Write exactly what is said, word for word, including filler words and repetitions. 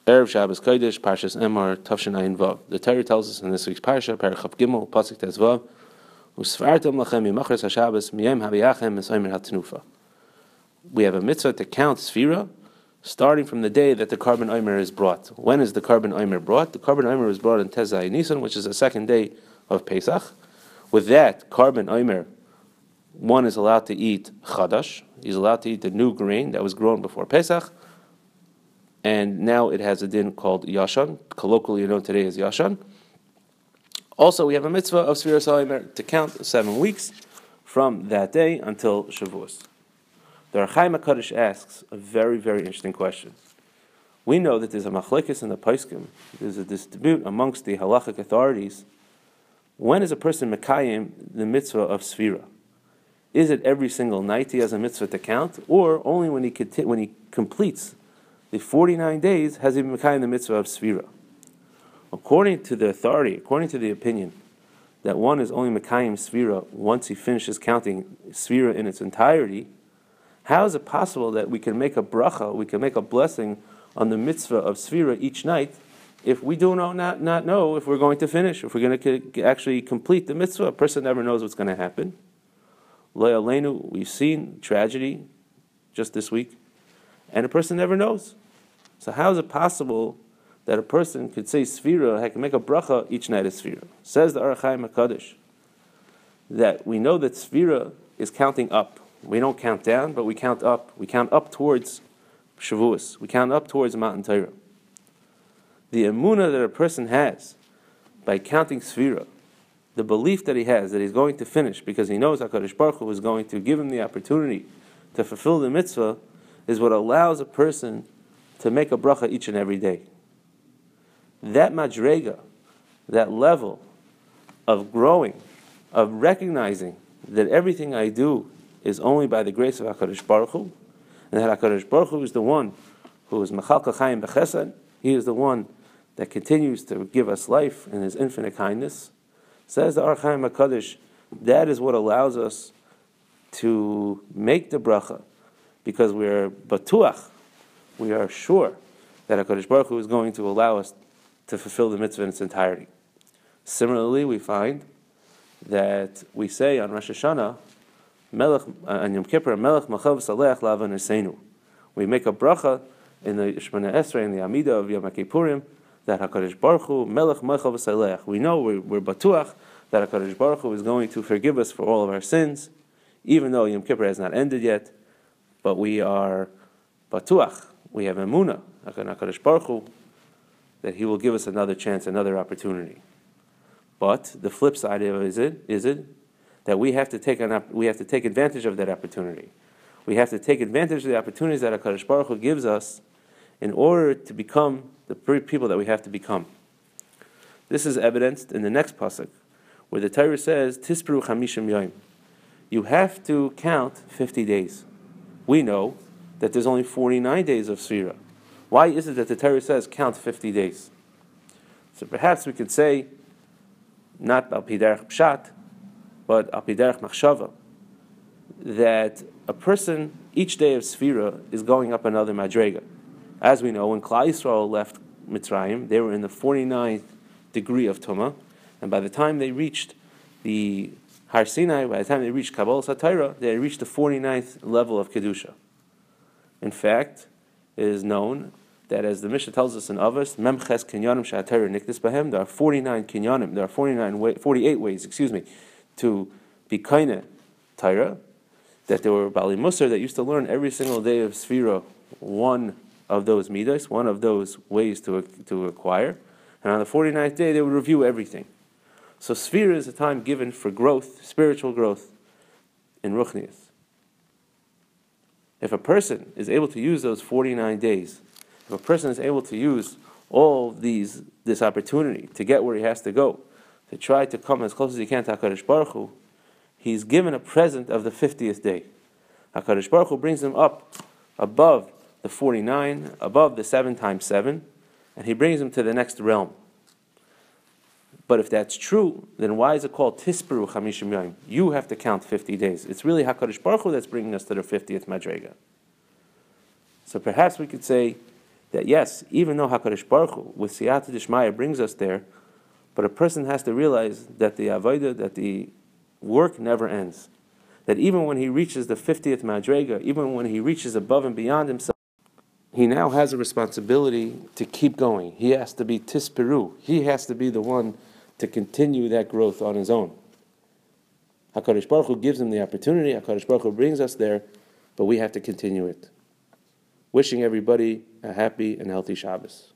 Erev Shabbos Kodesh, Parshas Emor, Tavshin Ayin Vav. The Torah tells us in this week's Parsha, Parachav Gimel, Pasuk Tes Vav, Usfartem lachem yimachres haShabbos miyem haviyachem misomer hatnufa. We have a mitzvah to count Sfira, starting from the day that the Karban Omer is brought. When is the Karban Omer brought? The Karban Omer is brought on Tez Zayin Nisan, which is the second day of Pesach. With that Karban Omer, one is allowed to eat Chadash. He's allowed to eat the new grain that was grown before Pesach. And now it has a din called Yashan, colloquially known today as Yashan. Also, we have a mitzvah of Sfiras HaOmer to count seven weeks from that day until Shavuos. The Ohr HaChaim HaKadosh asks a very, very interesting question. We know that there's a machlekes in the Poskim, there's a dispute amongst the halachic authorities. When is a person mekayim the mitzvah of Sfira? Is it every single night he has a mitzvah to count, or only when he when he completes the forty-nine days has he been mekayim the mitzvah of Sfira? According to the authority, according to the opinion, that one is only mekayim Sfira once he finishes counting Sfira in its entirety, how is it possible that we can make a bracha, we can make a blessing on the mitzvah of Sfira each night if we do not, not, not know if we're going to finish, if we're going to actually complete the mitzvah? A person never knows what's going to happen. Lo Aleinu, we've seen tragedy just this week, and a person never knows. So how is it possible that a person could say Sfira, can make a bracha each night of Sfira? Says the Ohr HaChaim HaKadosh that we know that Sfira is counting up. We don't count down, but we count up. We count up towards Shavuos. We count up towards Matan Torah. The emunah that a person has by counting Sfira, the belief that he has that he's going to finish because he knows HaKadosh Baruch Hu is going to give him the opportunity to fulfill the mitzvah, is what allows a person to make a bracha each and every day. That madrega, that level of growing, of recognizing that everything I do is only by the grace of HaKadosh Baruch Hu, and that HaKadosh Baruch Hu is the one who is Mechalka Chaim B'Chesed, He is the one that continues to give us life in His infinite kindness. Says the Ohr HaChaim HaKadosh, that is what allows us to make the bracha, because we are batuach, we are sure that HaKadosh Baruch Hu is going to allow us to fulfill the mitzvah in its entirety. Similarly, we find that we say on Rosh Hashanah, Melech, on Yom Kippur, Melech Machav Salech Lavan Eseinu. We make a bracha in the Shemona Esrei, in the Amidah of Yom Kippurim, that HaKadosh Baruch Hu, Melech Machav Salech. We know, we're, we're batuach, that HaKadosh Baruch Hu is going to forgive us for all of our sins, even though Yom Kippur has not ended yet, but we are batuach, we have emunah, HaKadosh Baruch Hu, that He will give us another chance, another opportunity. But the flip side of it is it, is it that we have to take an, we have to take advantage of that opportunity. We have to take advantage of the opportunities that HaKadosh Baruch Hu gives us in order to become the people that we have to become. This is evidenced in the next pasuk, where the Torah says, Tispru chamishim yoim. You have to count fifty days. We know that there's only forty-nine days of Sfira. Why is it that the Torah says count fifty days? So perhaps we could say, not al pi derech pshat, but al pi derech machshava, that a person, each day of Sfira is going up another madrega. As we know, when Klal Yisrael left Mitzrayim, they were in the forty-ninth degree of Tumah, and by the time they reached the Har Sinai, by the time they reached Kabbalas HaTorah, they had reached the forty-ninth level of Kedusha. In fact, it is known that, as the Mishnah tells us in Avos, Memches Kinyanim Sha'atayra Nikdis Bahem, there are forty-nine Kinyanim, there are forty-nine way, forty-eight ways, excuse me, to be Kaineh Torah, that there were Bali Musar that used to learn every single day of Sfira one of those midas, one of those ways to to acquire, and on the forty-ninth day they would review everything. So Sfira is a time given for growth, spiritual growth in Ruchnius. If a person is able to use those forty-nine days, if a person is able to use all these this opportunity to get where he has to go, to try to come as close as he can to HaKadosh Baruch Hu, he's given a present of the fiftieth day. HaKadosh Baruch Hu brings him up above the forty-nine, above the seven times seven, and He brings him to the next realm. But if that's true, then why is it called Tisperu Chamishim Yom? You have to count fifty days. It's really HaKadosh Baruch Hu that's bringing us to the fiftieth Madrega. So perhaps we could say that yes, even though HaKadosh Baruch Hu, with Siyata Dishmaya, brings us there, but a person has to realize that the Avodah, that the work never ends. That even when he reaches the fiftieth Madrega, even when he reaches above and beyond himself, he now has a responsibility to keep going. He has to be Tispiru. He has to be the one to continue that growth on his own. HaKadosh Baruch Hu gives him the opportunity, HaKadosh Baruch Hu brings us there, but we have to continue it. Wishing everybody a happy and healthy Shabbos.